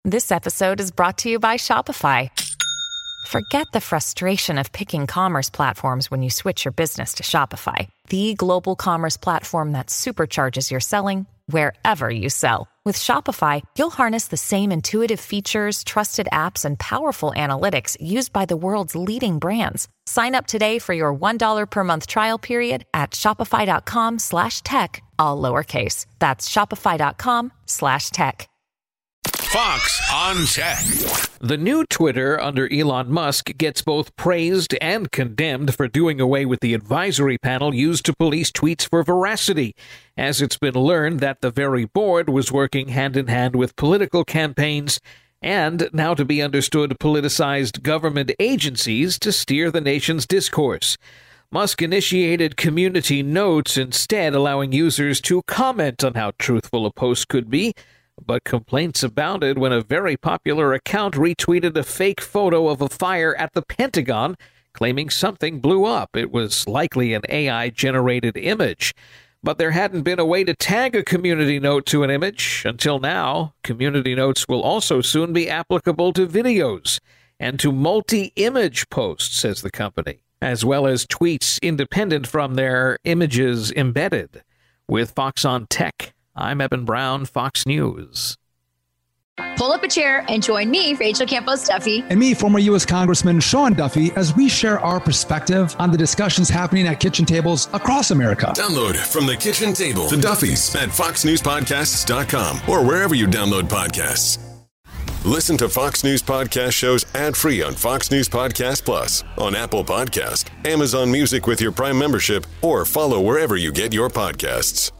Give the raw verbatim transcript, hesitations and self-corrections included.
This episode is brought to you by Shopify. Forget the frustration of picking commerce platforms when you switch your business to Shopify, the global commerce platform that supercharges your selling wherever you sell. With Shopify, you'll harness the same intuitive features, trusted apps, and powerful analytics used by the world's leading brands. Sign up today for your one dollar per month trial period at shopify.com slash tech, all lowercase. That's shopify.com slash tech. Fox on Tech. The new Twitter under Elon Musk gets both praised and condemned for doing away with the advisory panel used to police tweets for veracity, as it's been learned that the very board was working hand-in-hand with political campaigns and, now to be understood, politicized government agencies to steer the nation's discourse. Musk initiated community notes instead, allowing users to comment on how truthful a post could be, but complaints abounded when a very popular account retweeted a fake photo of a fire at the Pentagon, claiming something blew up. It was likely an A I-generated image. But there hadn't been a way to tag a community note to an image. Until now, community notes will also soon be applicable to videos and to multi-image posts, says the company, as well as tweets independent from their images embedded. With Fox on Tech, I'm Eben Brown, Fox News. Pull up a chair and join me, Rachel Campos Duffy. And me, former U S Congressman Sean Duffy, as we share our perspective on the discussions happening at kitchen tables across America. Download From the Kitchen Table, The Duffys, at fox news podcasts dot com or wherever you download podcasts. Listen to Fox News Podcast shows ad-free on Fox News Podcast Plus, on Apple Podcast, Amazon Music with your Prime membership, or follow wherever you get your podcasts.